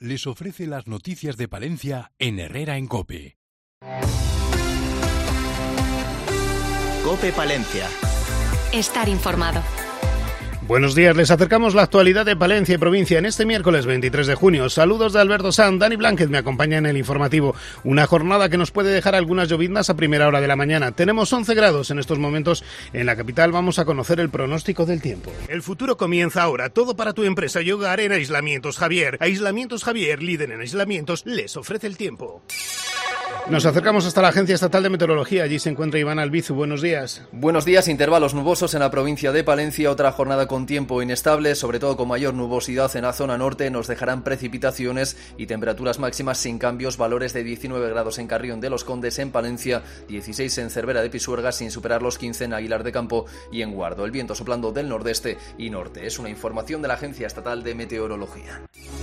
les ofrece las noticias de Palencia en Herrera en COPE. COPE Palencia. Estar informado. Buenos días, les acercamos la actualidad de Palencia y provincia en este miércoles 23 de junio. Saludos de Alberto Sanz. Dani Blanquez me acompaña en el informativo. Una jornada que nos puede dejar algunas lloviznas a primera hora de la mañana. Tenemos 11 grados en estos momentos en la capital. Vamos a conocer el pronóstico del tiempo. El futuro comienza ahora. Todo para tu empresa y hogar en Aislamientos Javier. Aislamientos Javier, líder en aislamientos, les ofrece el tiempo. Nos acercamos hasta la Agencia Estatal de Meteorología. Allí se encuentra Iván Albizu. Buenos días. Buenos días. Intervalos nubosos en la provincia de Palencia. Otra jornada con tiempo inestable, sobre todo con mayor nubosidad en la zona norte. Nos dejarán precipitaciones y temperaturas máximas sin cambios. Valores de 19 grados en Carrión de los Condes, en Palencia, 16 en Cervera de Pisuerga, sin superar los 15 en Aguilar de Campo y en Guardo. El viento soplando del nordeste y norte. Es una información de la Agencia Estatal de Meteorología.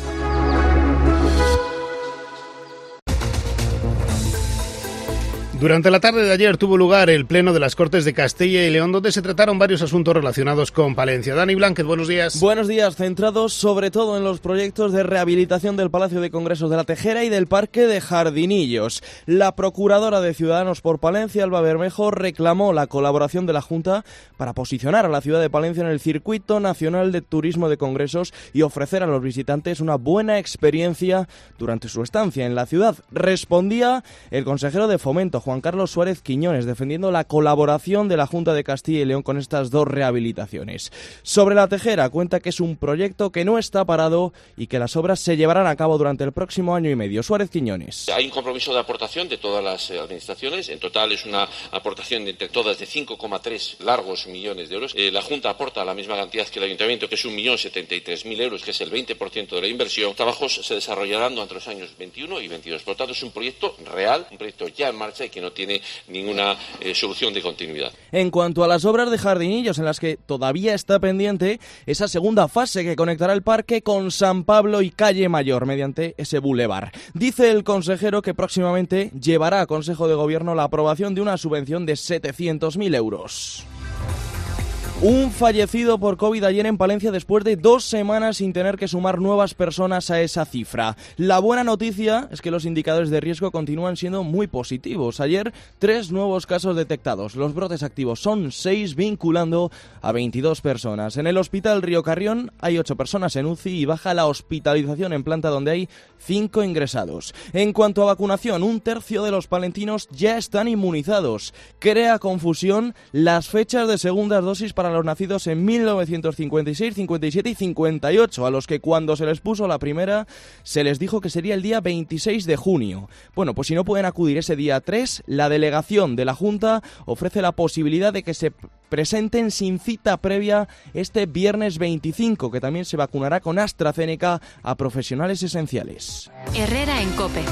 Durante la tarde de ayer tuvo lugar el Pleno de las Cortes de Castilla y León, donde se trataron varios asuntos relacionados con Palencia. Dani Blanquez, buenos días. Buenos días, centrados sobre todo en los proyectos de rehabilitación del Palacio de Congresos de la Tejera y del Parque de Jardinillos. La procuradora de Ciudadanos por Palencia, Alba Bermejo, reclamó la colaboración de la Junta para posicionar a la ciudad de Palencia en el Circuito Nacional de Turismo de Congresos y ofrecer a los visitantes una buena experiencia durante su estancia en la ciudad. Respondía el consejero de Fomento, Juan Carlos Suárez Quiñones, defendiendo la colaboración de la Junta de Castilla y León con estas dos rehabilitaciones. Sobre la Tejera, cuenta que es un proyecto que no está parado y que las obras se llevarán a cabo durante el próximo año y medio. Suárez Quiñones. Hay un compromiso de aportación de todas las administraciones. En total es una aportación entre todas de 5,3 largos millones de euros. La Junta aporta la misma cantidad que el Ayuntamiento, que es 1.073.000 euros, que es el 20% de la inversión. Los trabajos se desarrollarán durante los años 21 y 22. Por lo tanto, es un proyecto real, un proyecto ya en marcha y que no tiene ninguna solución de continuidad. En cuanto a las obras de Jardinillos, en las que todavía está pendiente esa segunda fase que conectará el parque con San Pablo y Calle Mayor mediante ese bulevar. Dice el consejero que próximamente llevará a Consejo de Gobierno la aprobación de una subvención de 700.000 euros. Un fallecido por COVID ayer en Palencia después de 2 semanas sin tener que sumar nuevas personas a esa cifra. La buena noticia es que los indicadores de riesgo continúan siendo muy positivos. Ayer 3 nuevos casos detectados. Los brotes activos son 6, vinculando a 22 personas. En el Hospital Río Carrión hay 8 personas en UCI y baja la hospitalización en planta, donde hay 5 ingresados. En cuanto a vacunación, 1/3 de los palentinos ya están inmunizados. Crea confusión las fechas de segundas dosis para los nacidos en 1956, 57 y 58, a los que cuando se les puso la primera se les dijo que sería el día 26 de junio. Bueno, pues si no pueden acudir ese día 3, la delegación de la Junta ofrece la posibilidad de que se presenten sin cita previa este viernes 25, que también se vacunará con AstraZeneca a profesionales esenciales. Herrera en COPE.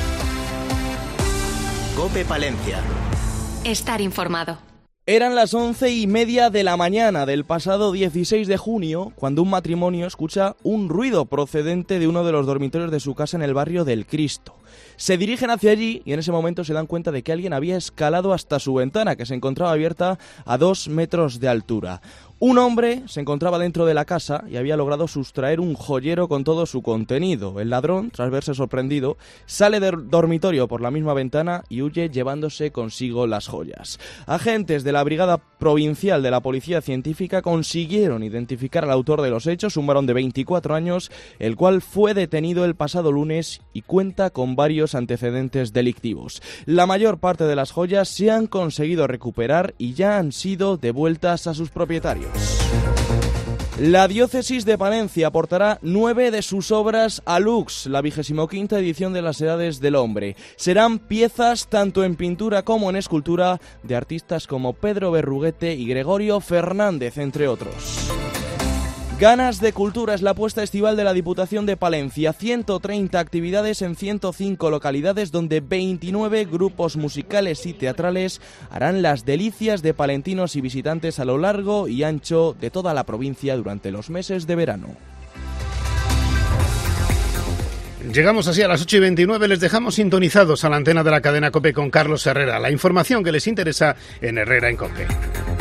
COPE Palencia. Estar informado. Eran las 11:30 de la mañana del pasado 16 de junio cuando un matrimonio escucha un ruido procedente de uno de los dormitorios de su casa en el barrio del Cristo. Se dirigen hacia allí y en ese momento se dan cuenta de que alguien había escalado hasta su ventana, que se encontraba abierta a 2 metros de altura. Un hombre se encontraba dentro de la casa y había logrado sustraer un joyero con todo su contenido. El ladrón, tras verse sorprendido, sale del dormitorio por la misma ventana y huye llevándose consigo las joyas. Agentes de la Brigada Provincial de la Policía Científica consiguieron identificar al autor de los hechos, un varón de 24 años, el cual fue detenido el pasado lunes y cuenta con varios antecedentes delictivos. La mayor parte de las joyas se han conseguido recuperar y ya han sido devueltas a sus propietarios. La diócesis de Palencia aportará 9 de sus obras a Lux, la 25ª edición de las Edades del Hombre. Serán piezas tanto en pintura como en escultura de artistas como Pedro Berruguete y Gregorio Fernández, entre otros. Ganas de Cultura es la apuesta estival de la Diputación de Palencia. 130 actividades en 105 localidades, donde 29 grupos musicales y teatrales harán las delicias de palentinos y visitantes a lo largo y ancho de toda la provincia durante los meses de verano. Llegamos así a las 8:29, les dejamos sintonizados a la antena de la cadena COPE con Carlos Herrera. La información que les interesa en Herrera en COPE.